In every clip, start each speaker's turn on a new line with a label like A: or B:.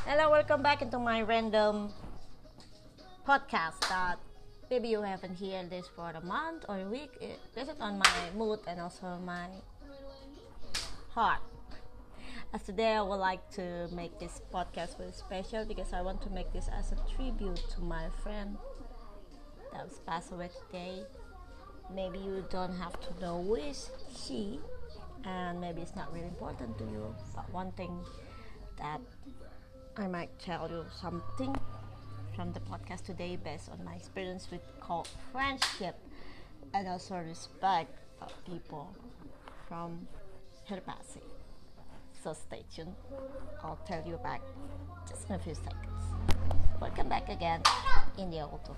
A: Hello, welcome back into my random podcast that maybe you haven't heard this for a month or a week. It depends on my mood and also my heart. As today I would like to make this podcast very special because I want to make this as a tribute to my friend that was passed away today. Maybe you don't have to know who is she, and maybe it's not really important to you, but one thing that I might tell you something from the podcast today based on my experience with called friendship and also respect of people from her passing. So stay tuned. I'll tell you back just in a few seconds. Welcome back again in the auto.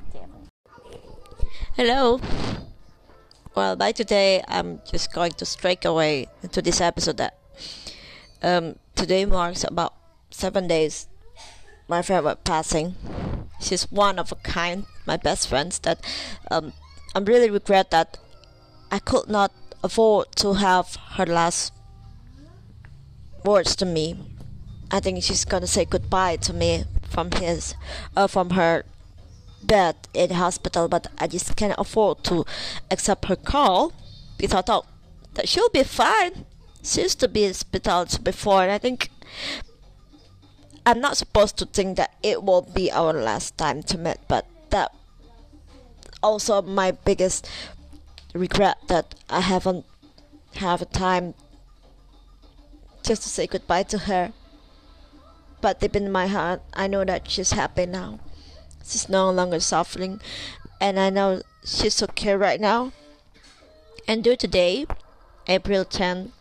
A: Hello. Well, by today I'm just going to straight away into this episode that today marks about 7 days my friend was passing. She's one of a kind, my best friends that I really regret that I could not afford to have her last words to me. I think she's gonna say goodbye to me from her bed in the hospital, but I just can't afford to accept her call because I thought that she'll be fine. She used to be in hospital before, and I think I'm not supposed to think that it will be our last time to meet, but that also my biggest regret that I haven't have a time just to say goodbye to her. But deep in my heart, I know that she's happy now. She's no longer suffering, and I know she's okay right now. And due today, April 10,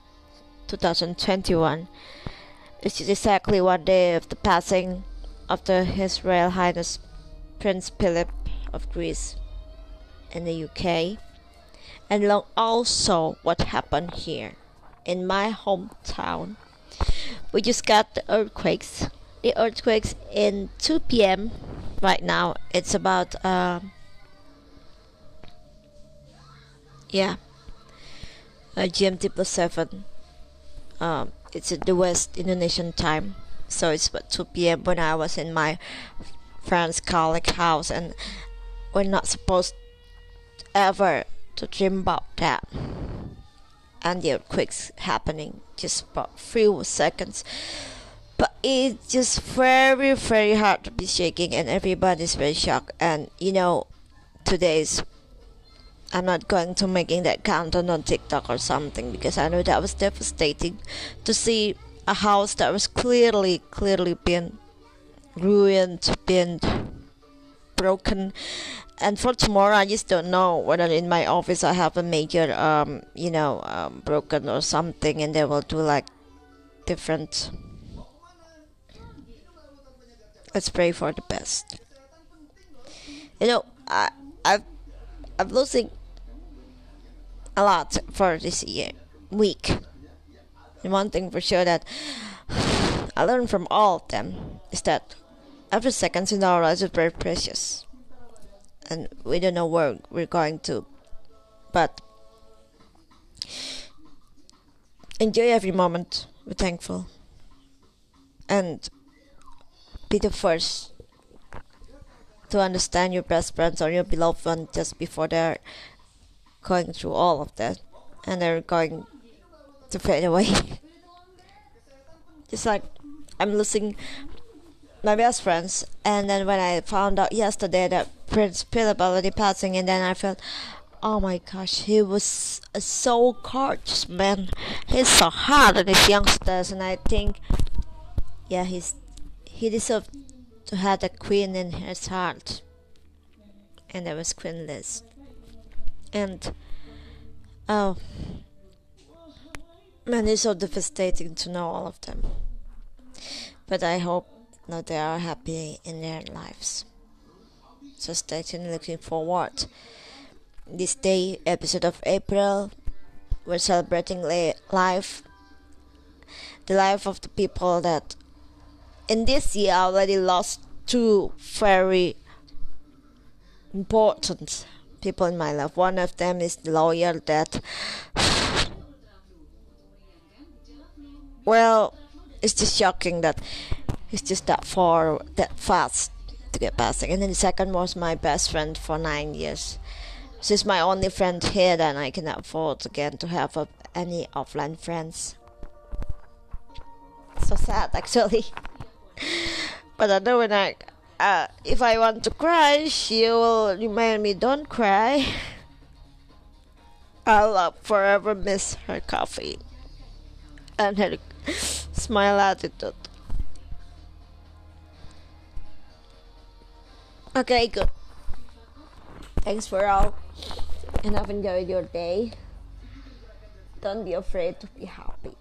A: 2021, which is exactly 1 day of the passing of His Royal Highness Prince Philip of Greece in the UK, and also what happened here in my hometown. We just got the earthquakes. The earthquakes in 2 p.m. right now. It's about GMT plus 7. It's in the West Indonesian time, so it's about 2 p.m. when I was in my friend's colleague house, and we're not supposed ever to dream about that. And the earthquakes happening just about 3 seconds, but it's just very very hard to be shaking, and everybody's very shocked. And today's I'm not going to making that content on TikTok or something because I know that was devastating to see a house that was clearly been ruined, been broken. And for tomorrow, I just don't know whether in my office I have a major, broken or something, and they will do like different. Let's pray for the best. I'm losing a lot for this week. And one thing for sure that I learned from all of them is that every second in our lives is very precious, and we don't know where we're going to, but enjoy every moment. Be thankful and be the first to understand your best friends or your beloved one just before they're going through all of that and they're going to fade away. Just like I'm losing my best friends, and then when I found out yesterday that Prince Philip already passing, and then I felt, oh my gosh, he was so gorgeous, man. He's so hot and his youngsters, and I think, yeah, he deserved to have a queen in his heart, and there was Queen Liz. And oh man, it's so devastating to know all of them, but I hope that they are happy in their lives. So stay tuned, looking forward. This day, episode of April, we're celebrating the life of the people that in this year already lost 2 very important people in my life. One of them is the lawyer that, well, it's just shocking that It's just that far, that fast to get passing. And then the second was my best friend for 9 years. She's my only friend here that I can afford again to have any offline friends. So sad actually. But I know when if I want to cry, she will remind me, don't cry. I'll forever miss her coffee and her smile attitude. Okay, good. Thanks for all, and have enjoyed your day. Don't be afraid to be happy,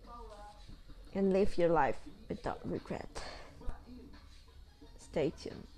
A: and live your life without regret. Stay tuned.